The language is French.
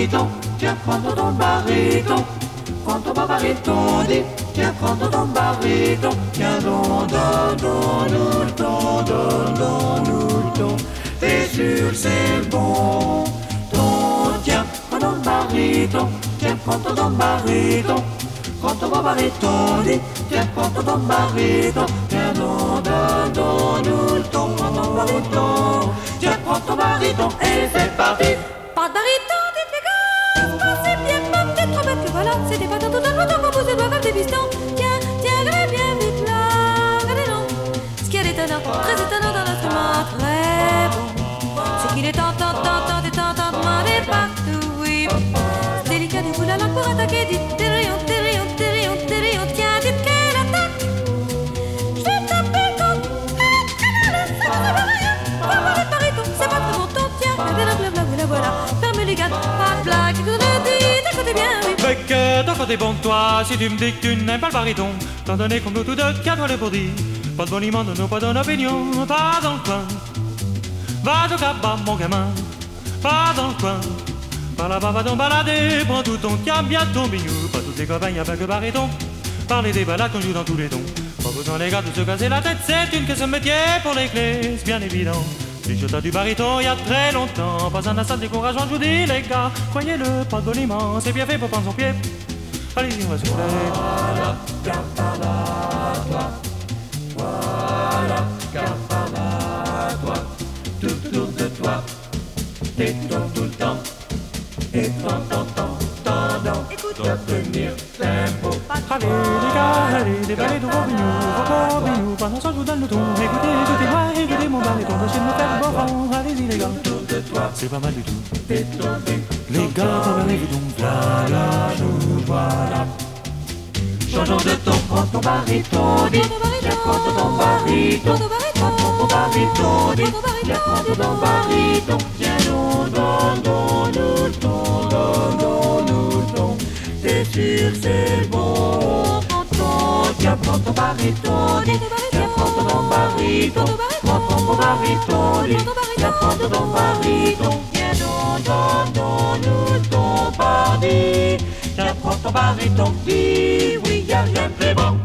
baryton, tiens, prends ton baryton. Prends ton baryton, dis, tiens, prends ton baryton. Tiens, donne-nous le ton, donne-nous le ton. T'es sûr que c'est le bon ton, tiens, prends ton baryton, tiens, prends ton baryton. Prends ton baryton, dis, tiens, prends ton baryton. Tiens, donne-nous le ton, prends ton baryton. Tiens, prends ton baryton, et c'est parti. Pas de baryton, dites les gars, c'est bien, pas peut-être trop bête que voilà. C'était pas tant tout un longtemps qu'on poussait doigts comme des pistons. Tiens, allez bien vite là, regardez donc. Ce qui est étonnant, très étonnant dans l'instrument, très bon, c'est qu'il est tentant de demander partout, oui. C'est délicat du coup la langue pour attaquer, dites terrion, tiens, dites qu'elle attaque. Je vais taper comme ça ne veut rien. Pas parler de baryton, c'est pas très bon ton, tiens, la voilà. Ferme les gars, pas de blague, tu le dis, t'écoutez bien, oui. Mais que ton côté bon de toi, si tu me dis que tu n'aimes pas le baryton, t'en donner comme nous tous deux, qu'à le pour dire. Pas de boniment, de nous, pas d'opinion, pas dans le coin. Va au cabas, mon gamin, pas dans le coin. Par là-bas, va donc balader, prends tout ton cam, bien ton bignou. Pas tous les copains, y'a pas que baryton. Parler des balades qu'on joue dans tous les tons. Pas besoin, les gars, de se casser la tête, c'est une question de métier pour les clés, c'est bien évident. Si je t'ai du baryton il y a très longtemps, pas un instant de découragement, je vous dis, les gars, croyez-le, pas de boniment, c'est bien fait pour prendre son pied. Allez-y, on va se faire. Voilà, toi. Voilà, toi. Tout autour de toi, t'étonnes tout le temps. Et t'entends, Écoute, tenir tempo. Allez les gars, allez, déballez de vos bignous, pendant ça je vous donne le ton. Écoutez-moi, écoutez mon baryton, tâchez de me faire le bon vent. Allez-y les gars, Autour de toi, c'est pas mal du tout. t'étonnes. Les gars, préparez-vous donc, voilà, nous voilà. Changeons de ton, prends ton baryton, dis, tiens, prends ton baryton. Prends ton baryton, dis, tiens, prends ton baryton. Tiens, donne-nous le ton, donne-nous le ton. T'es sûr que c'est le bon ton, tiens, prends ton baryton, dis, tiens, prends ton baryton. Prends ton baryton, dis, tiens, prends ton baryton. Tiens, donne-nous le ton, pardi. Tiens, prends ton baryton, dis, oui, y'a rien de plus bon.